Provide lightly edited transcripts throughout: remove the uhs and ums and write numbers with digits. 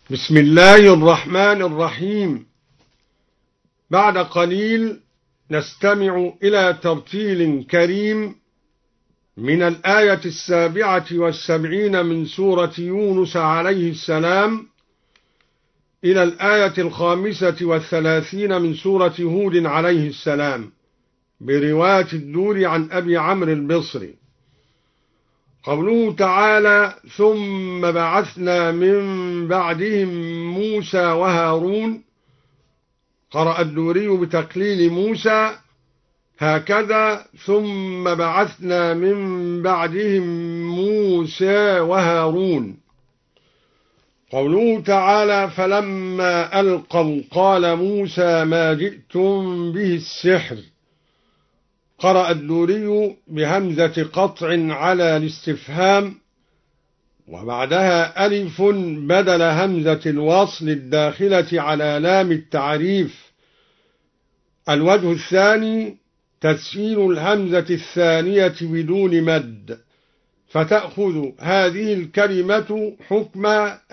بسم الله الرحمن الرحيم. بعد قليل نستمع إلى ترتيل كريم من الآية 77 من سورة يونس عليه السلام إلى الآية 35 من سورة هود عليه السلام، برواية الدوري عن أبي عمرو البصري. قوله تعالى: ثم بعثنا من بعدهم موسى وهارون. قرأ الدوري بتقليل موسى هكذا: ثم بعثنا من بعدهم موسى وهارون. قوله تعالى: فلما ألقوا قال موسى ما جئتم به السحر. قرأ الدوري بهمزة قطع على الاستفهام وبعدها ألف بدل همزة الوصل الداخلة على لام التعريف. الوجه الثاني تسهيل الهمزة الثانية بدون مد، فتأخذ هذه الكلمة حكم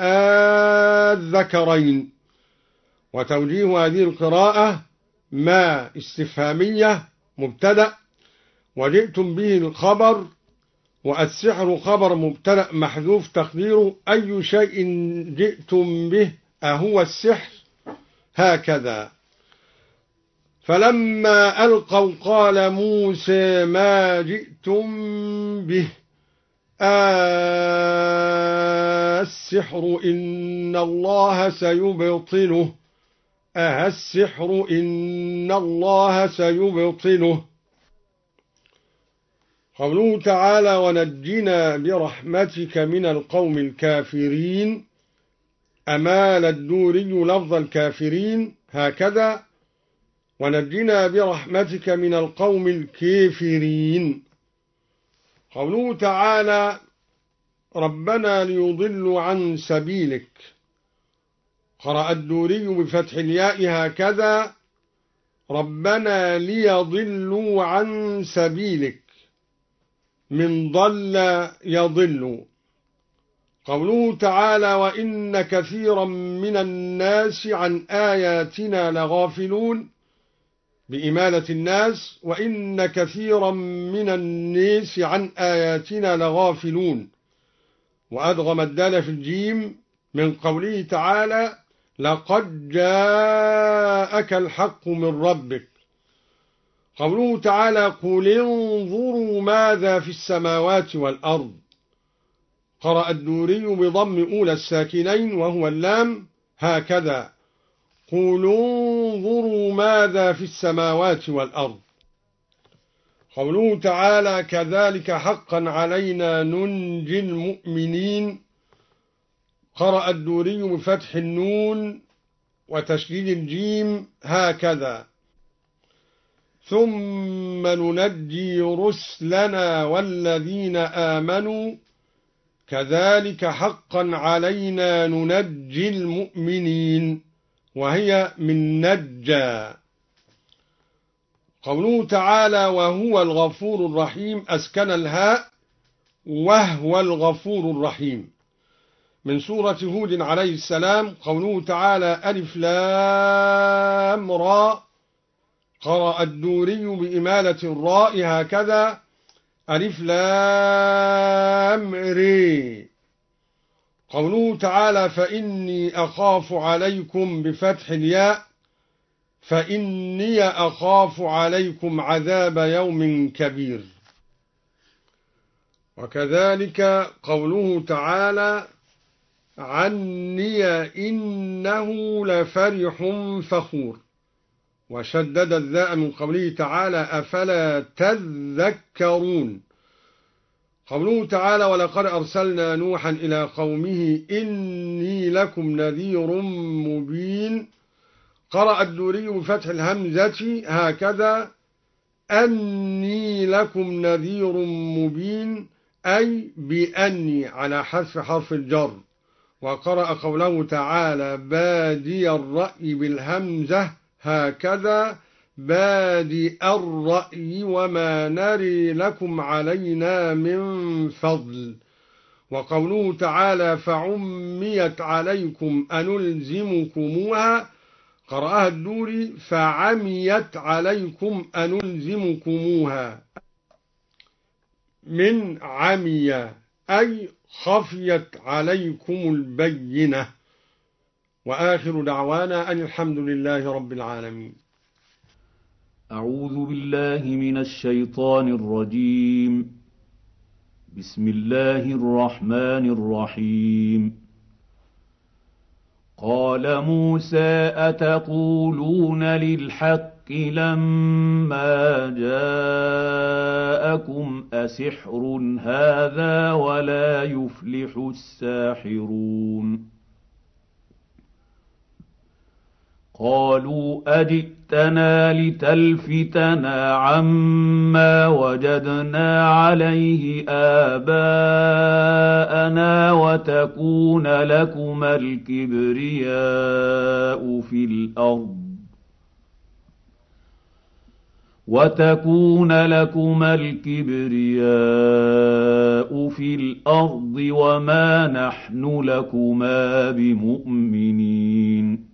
الذكرين. وتوجيه هذه القراءة: ما استفهامية مبتدأ، وجئتم به الخبر، والسحر خبر مبتدأ محذوف تقديره أي شيء جئتم به أهو السحر. هكذا: فلما ألقوا قال موسى ما جئتم به السحر إن الله سيبطله. السحر إن الله سيبطله. قوله تعالى: ونجنا برحمتك من القوم الكافرين. أمال الدوري لفظ الكافرين هكذا: ونجنا برحمتك من القوم الكافرين. قوله تعالى: ربنا ليضلوا عن سبيلك. قرأ الدوري بفتح الياء هكذا: ربنا ليضلوا عن سبيلك، من ضل يضل. قوله تعالى: وإن كثيرا من الناس عن آياتنا لغافلون، بإمالة الناس: وإن كثيرا من الناس عن آياتنا لغافلون، وأدغم الدال في الجيم من قوله تعالى: لقد جاءك الحق من ربك. قوله تعالى: قل انظروا ماذا في السماوات والأرض. قرأ الدوري بضم أولى الساكنين وهو اللام هكذا: قل انظروا ماذا في السماوات والأرض. قوله تعالى: كذلك حقا علينا ننجي المؤمنين. قرأ الدوري بفتح النون وتشديد الجيم هكذا: ثم ننجي رسلنا والذين آمنوا كذلك حقا علينا ننجي المؤمنين، وهي من نجى. قوله تعالى: وهو الغفور الرحيم، أسكن الهاء، وهو الغفور الرحيم، من سورة هود عليه السلام. قوله تعالى: ألف لام را. قرأ الدوري بإمالة الراء هكذا: ألف لام ري. قوله تعالى: فإني أخاف عليكم، بفتح الياء، فإني أخاف عليكم عذاب يوم كبير. وكذلك قوله تعالى: عني إنه لفرح فخور، وشدد الذاء من قوله تعالى: أفلا تذكرون. قوله تعالى: ولقد أرسلنا نوحا إلى قومه إني لكم نذير مبين. قرأ الدوري بفتح الهمزة هكذا: أني لكم نذير مبين، أي بأني، على حذف حرف الجر. وقرأ قوله تعالى: بادي الرأي بالهمزة هكذا: بادئ الرأي وما نري لكم علينا من فضل. وقوله تعالى فعميت عليكم أنلزمكموها قرأها الدوري فعميت عليكم أنلزمكموها من عمي أي خفيت عليكم البينة. وآخر دعوانا أن الحمد لله رب العالمين. أعوذ بالله من الشيطان الرجيم. بسم الله الرحمن الرحيم. قال موسى أتقولون للحق لما جاءكم أسحر هذا ولا يفلح الساحرون. قالوا أجئتنا لتلفتنا عما وجدنا عليه آباءنا وتكون لكما الكبرياء في الأرض وما نحن لكما بمؤمنين.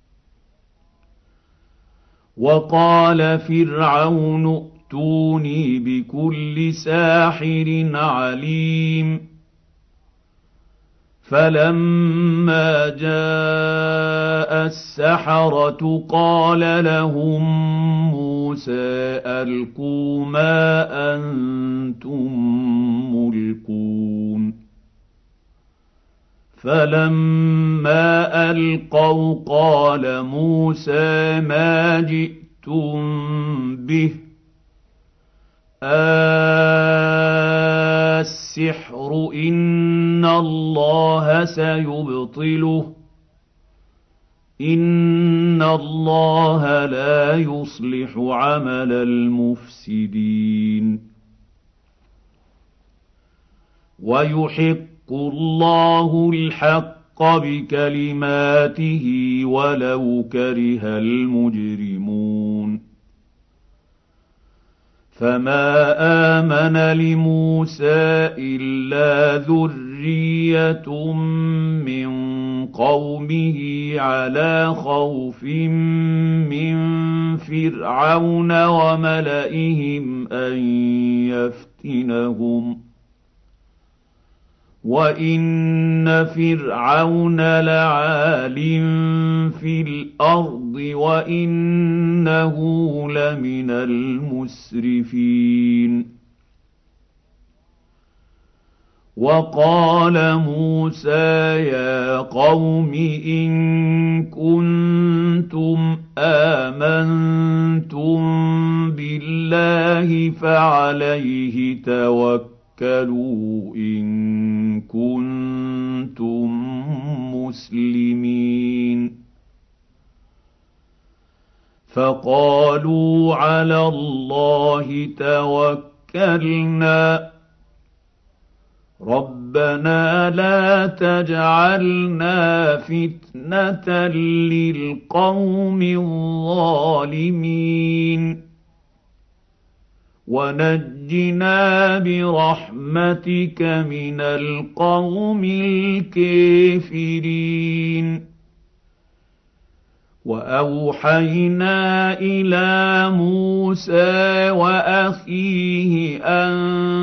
وقال فرعون ائتوني بكل ساحر عليم. فلما جاء السحرة قال لهم موسى ألقوا ما أنتم ملقون. فلما ألقوا قال موسى ما جئتم به السحر إن الله سيبطله إن الله لا يصلح عمل المفسدين. ويحق الله الحق بكلماته ولو كره المجرمون. فما آمن لموسى إلا ذرية من قومه على خوف من فرعون وملئهم أن يفتنهم وإن فرعون لعال في الأرض وإنه لمن المسرفين. وقال موسى يا قوم إن كنتم آمنتم بالله فعليه توكلوا إن كنتم مسلمين. فقالوا على الله توكلنا ربنا لا تجعلنا فتنة للقوم الظالمين ونجنا برحمتك من القوم الكافرين. وأوحينا إلى موسى وأخيه أن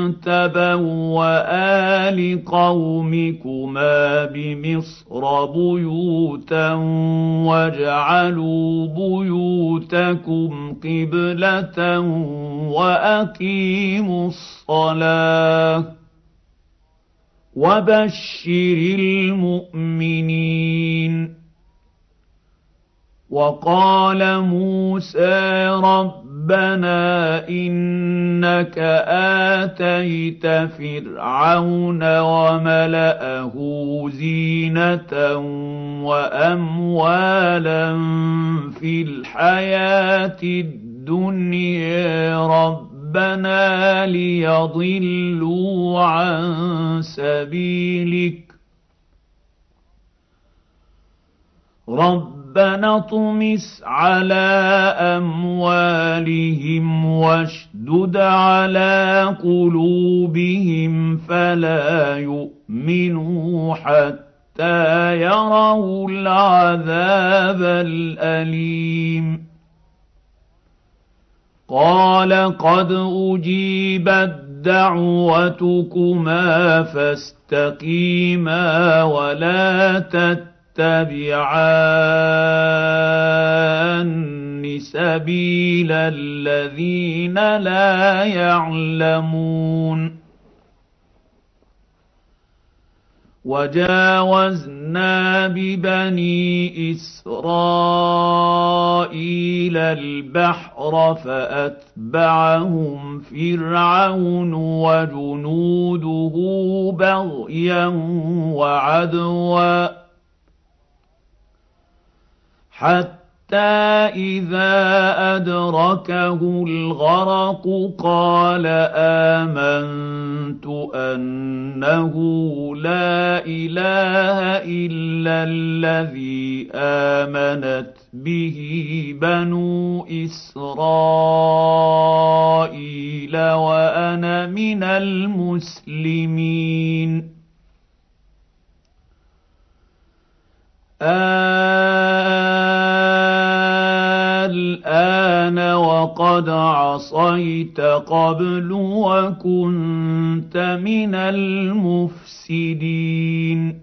تبوآ لقومكما بمصر بيوتا واجعلوا بيوتكم قبلة وأقيموا الصلاة وبشر المؤمنين. وقال موسى ربنا إنك آتيت فرعون وملأه زينة وأموالا في الحياة الدنيا ربنا ليضلوا عن سبيلك ربنا اطمس على أموالهم واشدد على قلوبهم فلا يؤمنون يؤمنوا حتى يروا العذاب الأليم قال قد أجيبت دعوتكما فاستقيما ولا تتبعان سبيل الذين لا يعلمون وجاوزنا ببني إسرائيل البحر فأتبعهم فرعون وجنوده بغيا وعدوا حتى إذا أدركه الغرق قال آمنت أنه لا إله إلا الذي آمنت به بنو إسرائيل وأنا من المسلمين الآن وقد عصيت قبل وكنت من المفسدين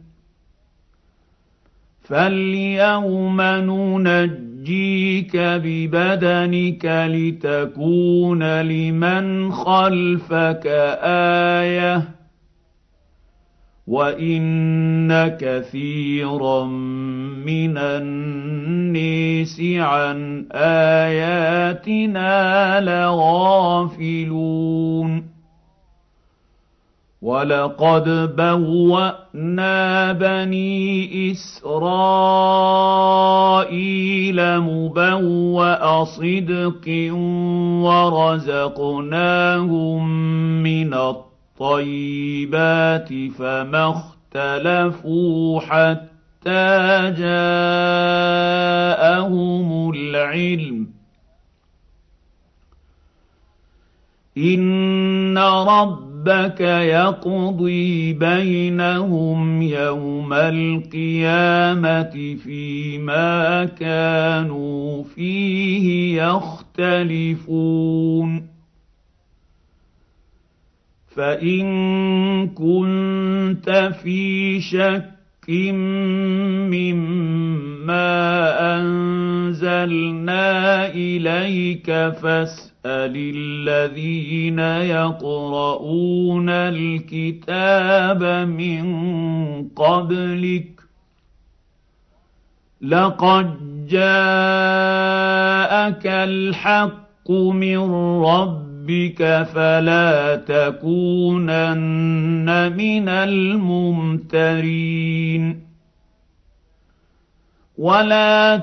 فاليوم ننجيك ببدنك لتكون لمن خلفك آية وإن كثيرا من الناس عن آياتنا لغافلون ولقد بوأنا بني إسرائيل مبوأ صدق ورزقناهم من الطيبات فما اختلفوا حتى جاءهم العلم إن ربك يقضي بينهم يوم القيامة فيما كانوا فيه يختلفون فإن كنت في شك مما أنزلنا إليك فاسأل الذين يقرؤون الكتاب من قبلك لقد جاءك الحق من ربك فلا تكونن من الممترين ولا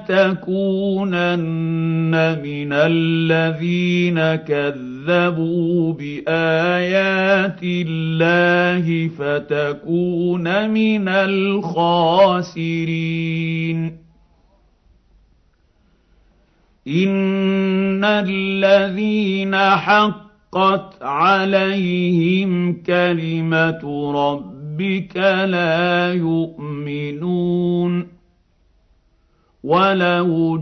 تكونن من الذين كذبوا بآيات الله فتكون من الخاسرين إن الذين حقت عليهم كلمة ربك لا يؤمنون ولو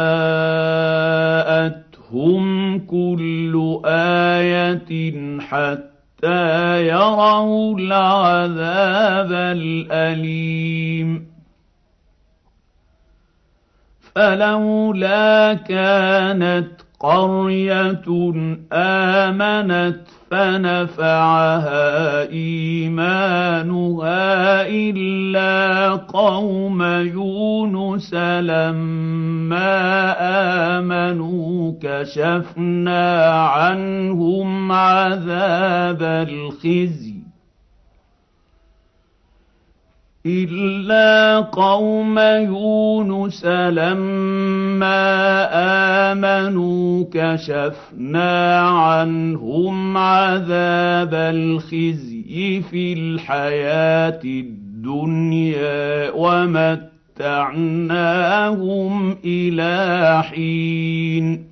جاءتهم كل آية حتى يروا العذاب الأليم فلولا كانت قرية آمنت فنفعها إيمانها إلا قوم يونس لما آمنوا كشفنا عنهم عذاب الخزي إلا قوم يونس لما آمنوا كشفنا عنهم عذاب الخزي في الحياة الدنيا ومتعناهم إلى حين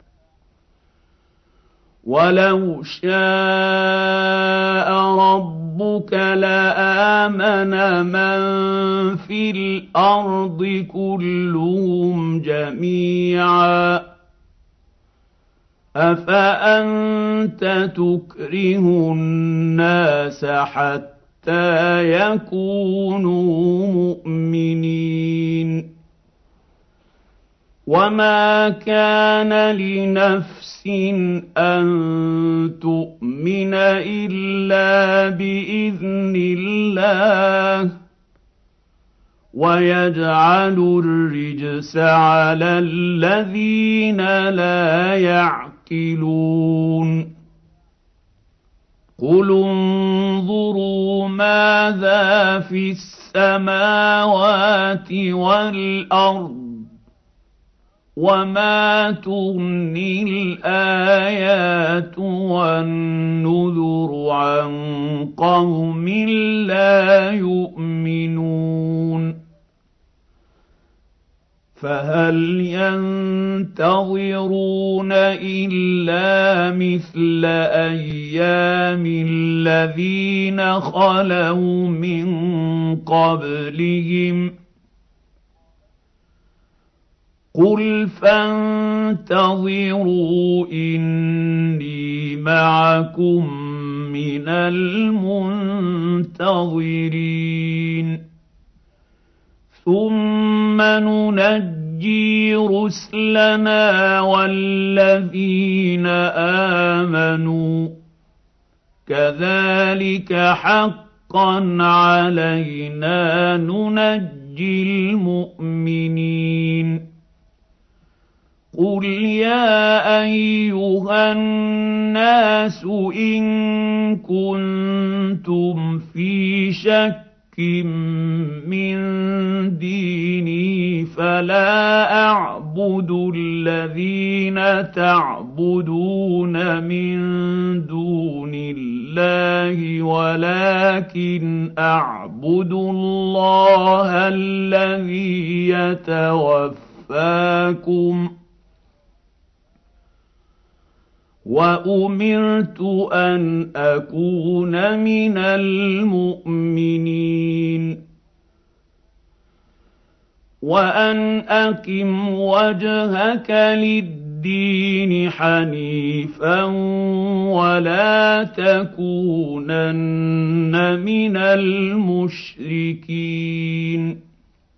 ولو شاء ربك ربك لآمن من في الأرض كلهم جميعا أفأنت تكره الناس حتى يكونوا مؤمنين وما كان لنفس أن تؤمن إلا بإذن الله ويجعل الرجس على الذين لا يعقلون قل انظروا ماذا في السماوات والأرض وما تغني الآيات والنذر عن قوم لا يؤمنون فهل ينتظرون إلا مثل أيام الذين خلوا من قبلهم قل فانتظروا إني معكم من المنتظرين ثم ننجي رسلنا والذين آمنوا كذلك حقا علينا ننجي المؤمنين قل يا أيها الناس إن كنتم في شك من ديني فلا أعبد الذين تعبدون من دون الله ولكن أعبد الله الذي يتوفاكم وأمرت أن أكون من المؤمنين وأن أقم وجهك للدين حنيفا ولا تكونن من المشركين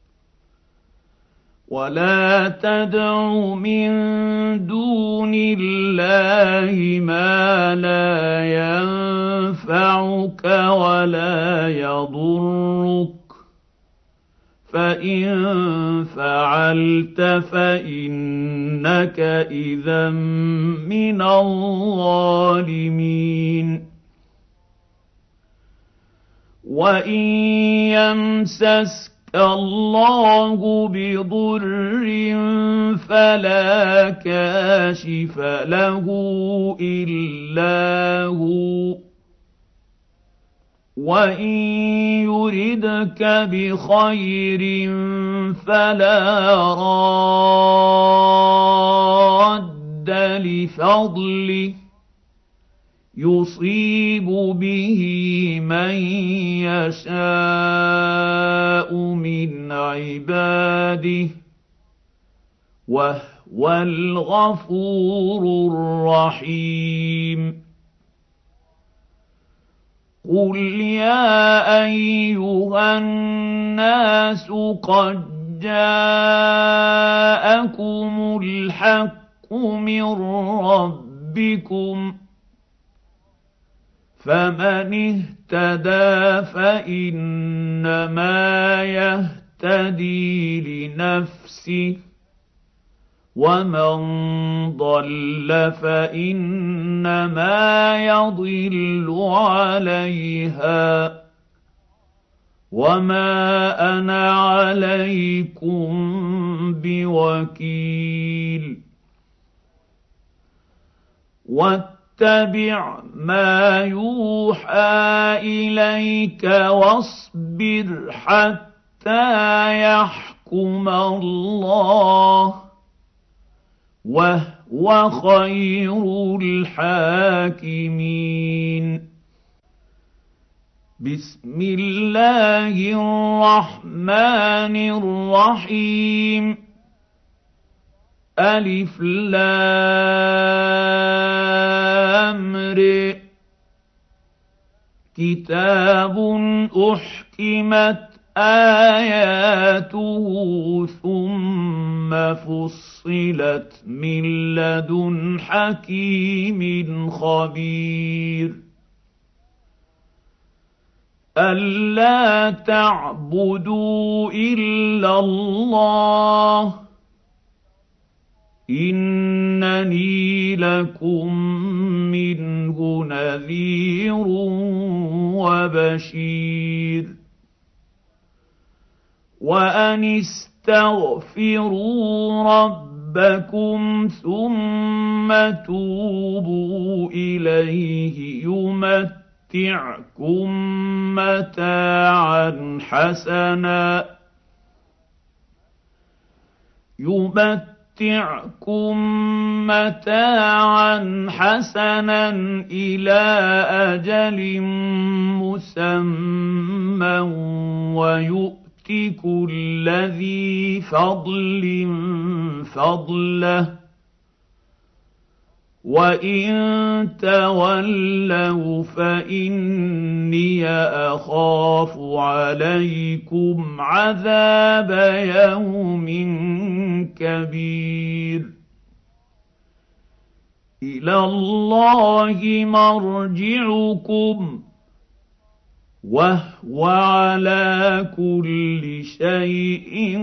ولا تدع من دون الله ما لا ينفعك ولا يضرك فإن فعلت فإنك إذا من الظالمين وإن يمسسك الله بضر فلا كاشف له إلا هو وإن يردك بخير فلا راد لفضله يصيب به من يشاء من عباده وهو الغفور الرحيم قل يا أيها الناس قد جاءكم الحق من ربكم فمن اهتدى فإنما يهتدي لنفسه ومن ضل فإنما يضل عليها وما أنا عليكم بوكيل واتبع ما يوحى إليك واصبر حتى يحكم الله وهو خير الحاكمين بسم الله الرحمن الرحيم ألف لام ر كتاب أحكمت آياته ثم فصلت من لدن حكيم خبير ألا تعبدوا إلا الله إنني لكم منه نذير وبشير وأن استغفروا ربكم ثم توبوا إليه يمتعكم متاعا حسنا إلى أجل مسمى ويؤت كل ذي فضل فضله وإن تولوا فإني أخاف عليكم عذاب يوم كبير إلى الله مرجعكم وهو على كل شيء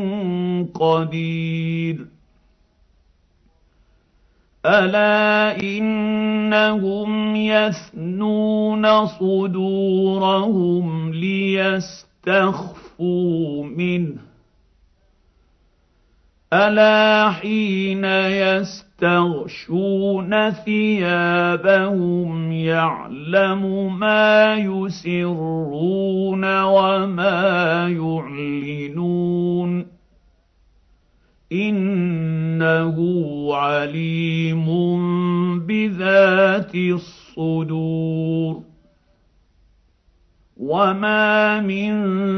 قدير ألا إنهم يثنون صدورهم ليستخفوا منه ألا حين يستغشون ثيابهم يعلم ما يسرون وما يعلنون إنه عليم بذات الصدور وما من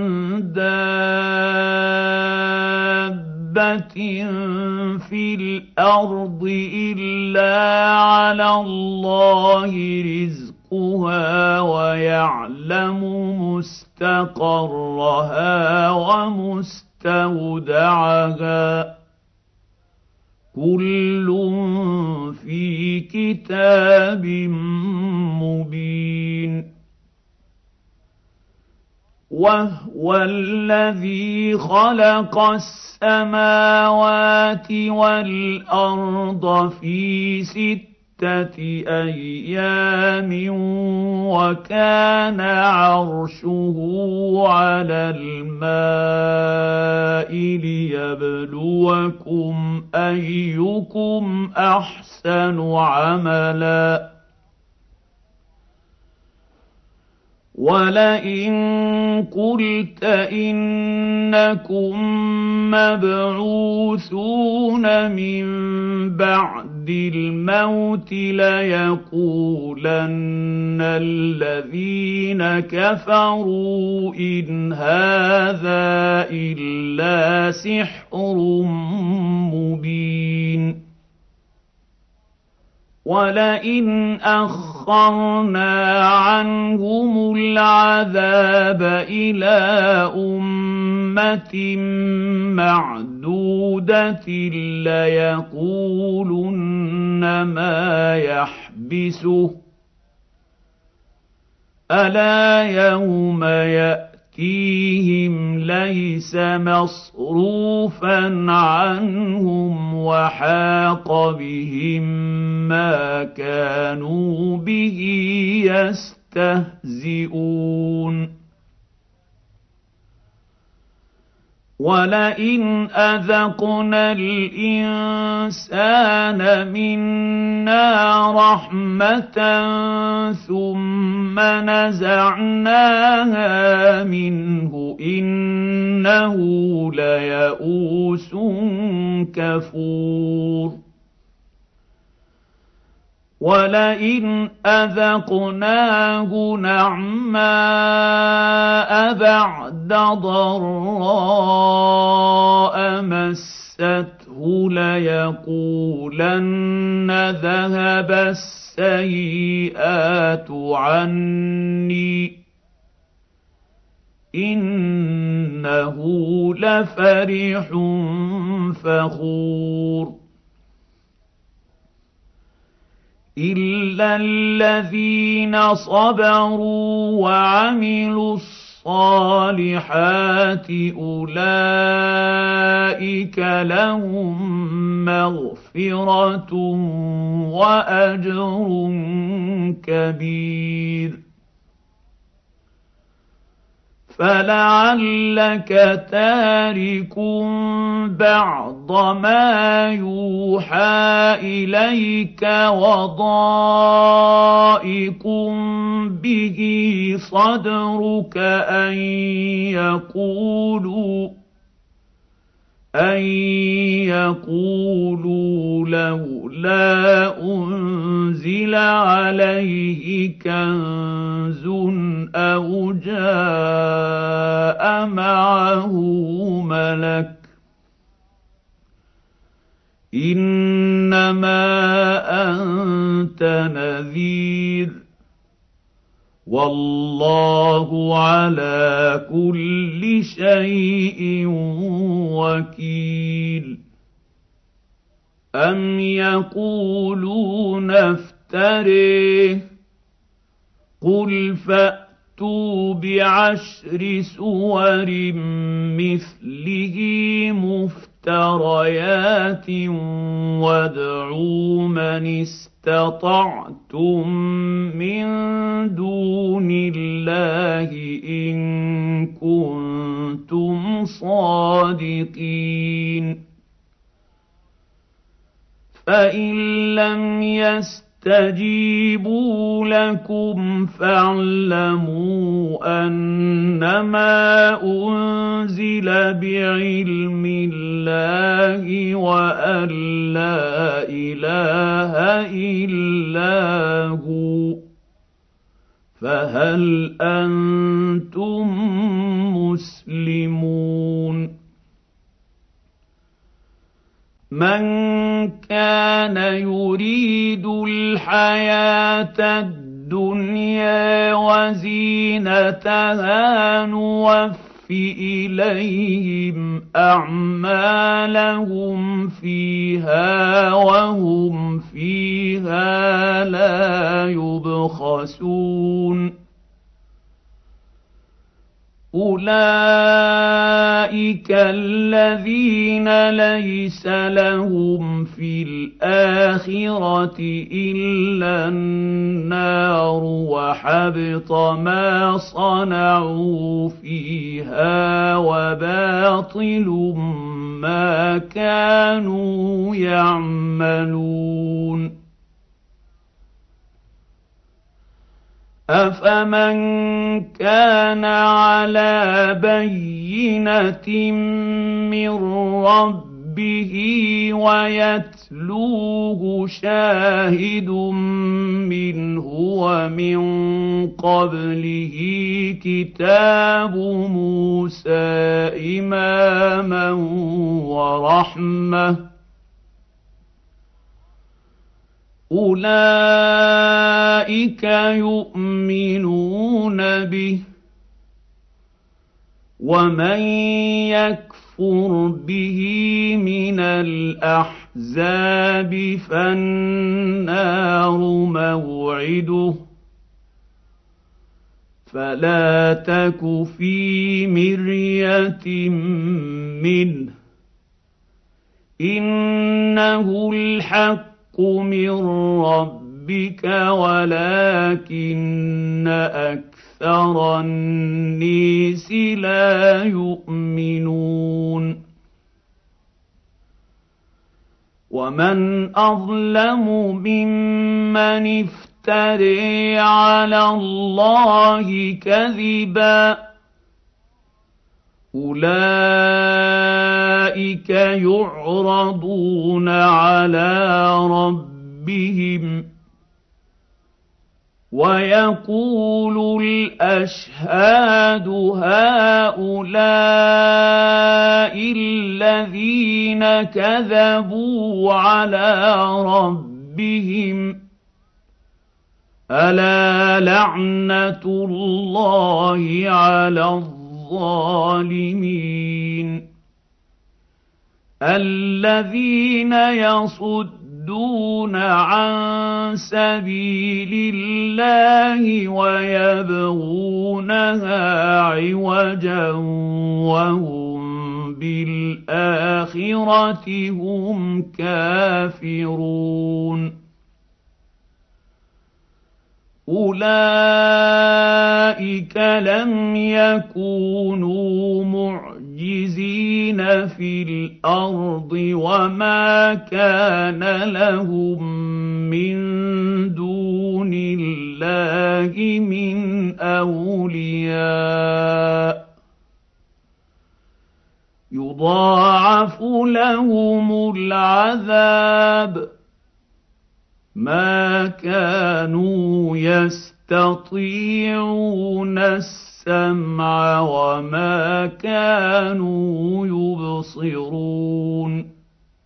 دابة في الأرض إلا على الله رزقها ويعلم مستقرها ومستودعها كل في كتاب مبين وهو الذي خلق السماوات والأرض في 6 أيام وكان عرشه على الماء ليبلوكم أيكم أحسن عملا ولئن قلت إنكم مبعوثون من بعد الموت ليقولن الذين كفروا إن هذا إلا سحر مبين ولئن أخرنا عنهم العذاب إلى أمة معدودة ليقولن ما يحبسه ألا يوم يأتيهم ليس مصروفا عنهم وحاق بهم ما كانوا به يستهزئون ولئن أذقنا الإنسان منا رحمة ثم نزعناها منه إنه ليئوس كفور وَلَئِنْ أَذَقْنَاهُ نَعْمَاءَ بَعْدَ ضَرَّاءَ مَسَّتْهُ لَيَقُولَنَّ ذَهَبَ السَّيِّئَاتُ عَنِّي إِنَّهُ لَفَرِحٌ فَخُورٌ إِلَّا الَّذِينَ صَبَرُوا وَعَمِلُوا الصَّالِحَاتِ أُولَئِكَ لَهُم مَّغْفِرَةٌ وَأَجْرٌ كَبِيرٌ فَلَعَلَّكَ تَارِكٌ بَعْضَ مَا يُوحَىٰ إِلَيْكَ وَضَائِقٌ بِهِ صَدْرُكَ أَن يَقُولُوا لَوْلَا أُنزِلَ عَلَيْهِ كَنزٌ أَوْ جَاءَ مَعَهُ مَلَكٌ ۚ إِنَّمَا أَنتَ نَذِيرٌ وَاللَّهُ عَلَىٰ كُلِّ شَيْءٍ وَكِيلٌ أَمْ يَقُولُونَ افْتَرَيْهِ ۖ قُلْ فَأْتُوا بِعَشْرِ سُوَرٍ مِّثْلِهِ مُفْتَرَيَاتٍ وَادْعُوا مَنِ اسْتَطَعْتُم مِّن دُونِ اللَّهِ إِن كُنتُمْ صَادِقِينَ فَإِن لَّمْ يَسْتَجِيبُوا لَكُمْ فَاعْلَمُوا أَنَّمَا أُنزِلَ بِعِلْمِ اللَّهِ وَأَن لَّا إِلَٰهَ إِلَّا هُوَ فَهَلْ أَنتُم مُّسْلِمُونَ مَن كَانَ يُرِيدُ الْحَيَاةَ الدُّنْيَا وَزِينَتَهَا نُوَفِّ إِلَيْهِمْ أَعْمَالَهُمْ فِيهَا وَهُمْ فِيهَا لَا يُبْخَسُونَ أُولَٰئِكَ الَّذِينَ لَيْسَ لَهُمْ فِي الْآخِرَةِ إِلَّا النَّارُ وَحَبِطَ مَا صَنَعُوا فِيهَا وَبَاطِلٌ مَّا كَانُوا يَعْمَلُونَ أَفَمَن كَانَ عَلَىٰ بَيِّنَةٍ مِّن رَّبِّهِ وَيَتْلُوهُ شَاهِدٌ مِّنْهُ وَمِن قَبْلِهِ كِتَابُ مُوسَىٰ إِمَامًا وَرَحْمَةً أُولَٰئِكَ يُؤْمِنُونَ بِهِ ۚ وَمَن يَكْفُرْ بِهِ مِنَ الْأَحْزَابِ فَالنَّارُ مَوْعِدُهُ ۚ فَلَا تَكُ فِي مِرْيَةٍ مِّنْهُ ۚ إِنَّهُ الْحَقُّ مِن رَّبِّكَ وَلَٰكِنَّ أَكْثَرَ النَّاسِ لَا يُؤْمِنُونَ وَمَنْ أَظْلَمُ مِمَّنِ افْتَرَىٰ عَلَى اللَّهِ كَذِبًا ۚ أُولَٰئِكَ يُعْرَضُونَ عَلَىٰ رَبِّهِمْ ويقول الأشهاد هؤلاء الذين كذبوا على ربهم ألا لعنة الله على الظالمين الذين يصدون عن سبيل الله ويبغونها عوجا وهم بالآخرة هم كافرون أولئك لم يكونوا معجزين في الأرض وما كان لهم من دون الله من أولياء يضاعف لهم العذاب ما كانوا يستطيعون السمع وما كانوا يبصرون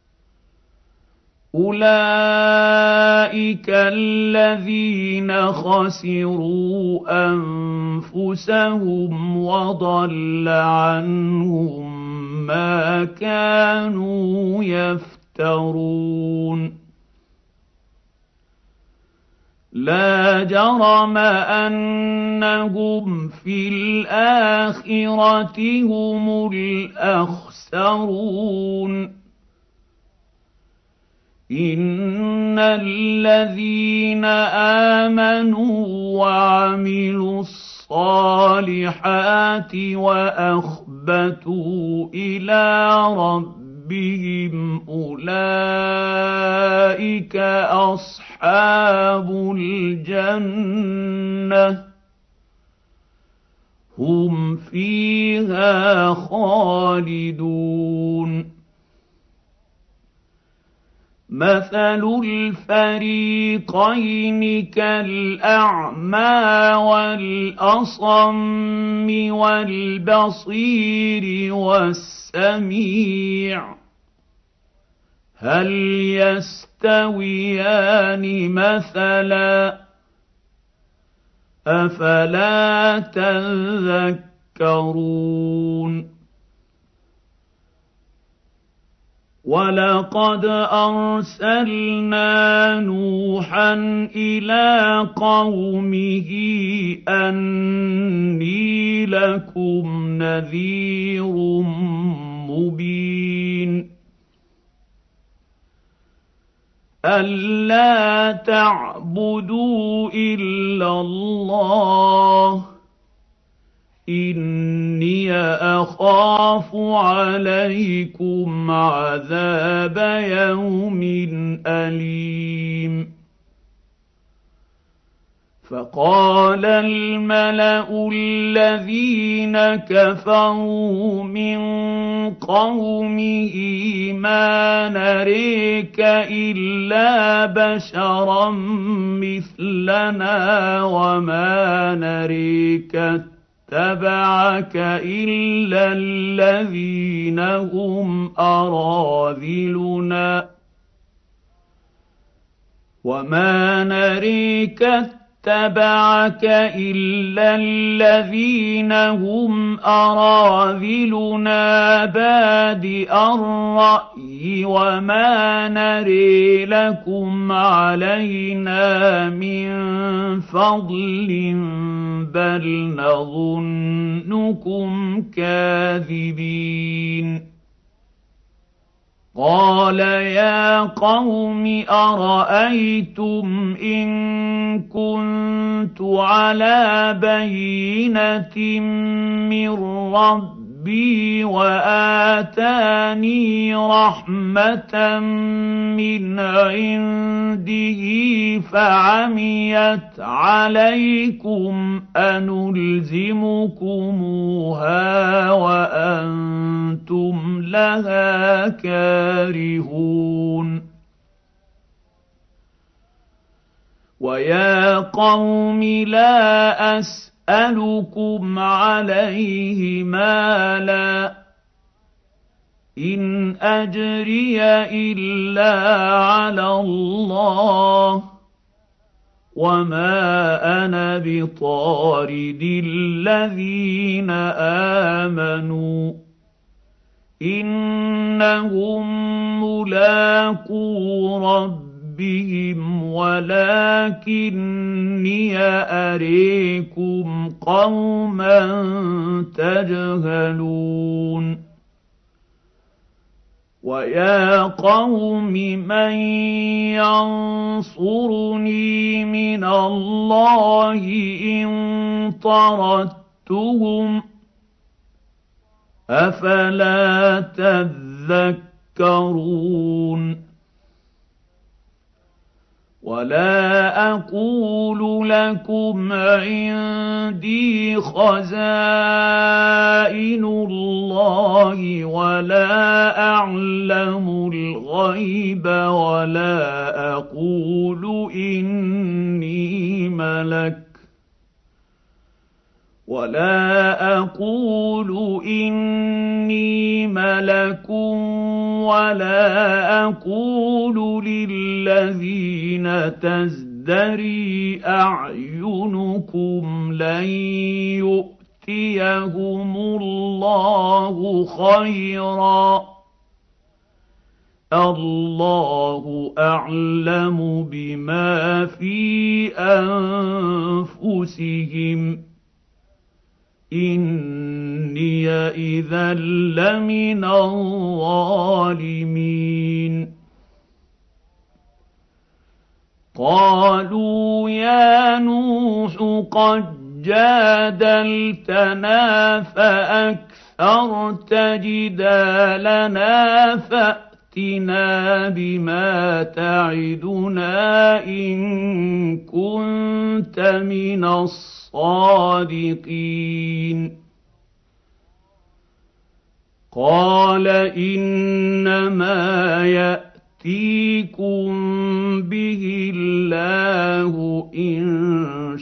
أولئك الذين خسروا أنفسهم وضل عنهم ما كانوا يفترون لا جرم أنهم في الآخرة هم الأخسرون إن الذين آمنوا وعملوا الصالحات وأخبتوا إلى ربهم أولئك أصحاب الجنة هم فيها خالدون مثل الفريقين كالأعمى والأصم والبصير والسميع هل يستويان مثلا أفلا تذكرون ولقد أرسلنا نوحا إلى قومه أني لكم نذير مبين ألا تعبدوا إلا الله إني أخاف عليكم عذاب يوم أليم فقال الملأ الذين كفروا من قومه ما نريك إلا بشرا مثلنا وما نريك اتبعك إلا الذين هم أراذلنا وما نريك اتبعك إلا الذين هم أراذلنا بادئ الرأي وما نري لكم علينا من فضل بل نظنكم كاذبين قال يا قوم أرأيتم إن كنت على بينة من ربي وآتاني رحمة من عنده فعميت عليكم أنلزمكموها وأنتم لها كارهون ويا قوم لا أسألكم عليه مالا إن أجري إلا على الله وما أنا بطارد الذين آمنوا إنهم ملاقو ربهم ولكني أريكم قوما تجهلون ويا قوم من ينصرني من الله إن طردتهم أفلا تذكرون ولا أقول لكم عندي خزائن الله ولا أعلم الغيب ولا أقول إني ملك ولا أقول للذين تزدري أعينكم لن يؤتيهم الله خيرا الله أعلم بما في أنفسهم إني إذا لمن الظالمين قالوا يا نوح قد جادلتنا فأكثرت جدالنا فأتنا بما تعدنا إن كنت من الصادقين قال إنما يأتيكم به الله إن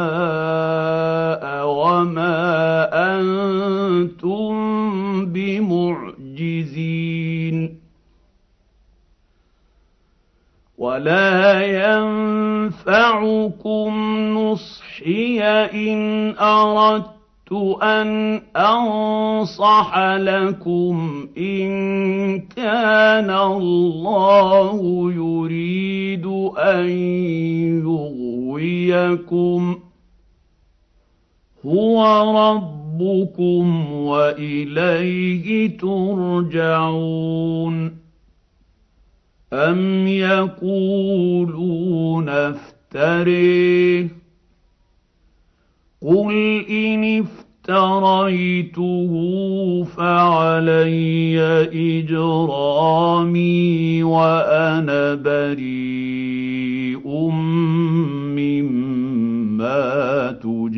شاء وما أنتم بمعجزين ولا ينفعكم نصحي إن أردت أن أنصح لكم إن كان الله يريد أن يغويكم هو ربكم وإليه ترجعون أم يقولون افتريه قل إن افتريته فعلي إجرامي وأنا بريء مما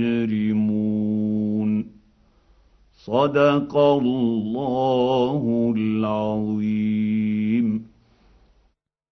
تجرمون صدق الله العظيم.